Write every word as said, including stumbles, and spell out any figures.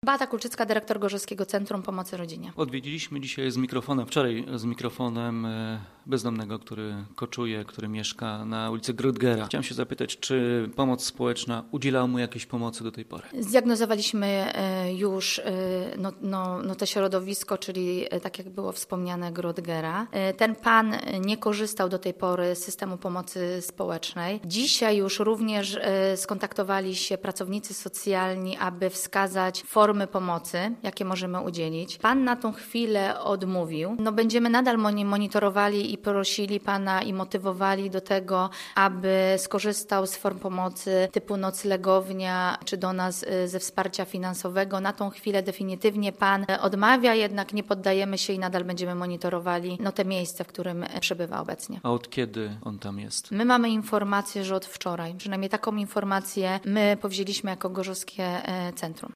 Beata Kulczycka, dyrektor Gorzowskiego Centrum Pomocy Rodzinie. Odwiedziliśmy dzisiaj z mikrofonem, wczoraj z mikrofonem bezdomnego, który koczuje, który mieszka na ulicy Grudgera. Chciałem się zapytać, czy pomoc społeczna udzielała mu jakiejś pomocy do tej pory? Zdiagnozowaliśmy już no, no, no to środowisko, czyli tak jak było wspomniane Grudgera. Ten pan nie korzystał do tej pory z systemu pomocy społecznej. Dzisiaj już również skontaktowali się pracownicy socjalni, aby wskazać formy pomocy, jakie możemy udzielić. Pan na tą chwilę odmówił. No, będziemy nadal monitorowali i prosili pana i motywowali do tego, aby skorzystał z form pomocy typu noclegownia, czy do nas ze wsparcia finansowego. Na tą chwilę definitywnie pan odmawia, jednak nie poddajemy się i nadal będziemy monitorowali no, te miejsce, w którym przebywa obecnie. A od kiedy on tam jest? My mamy informację, że od wczoraj. Przynajmniej taką informację my powzięliśmy jako Gorzowskie Centrum.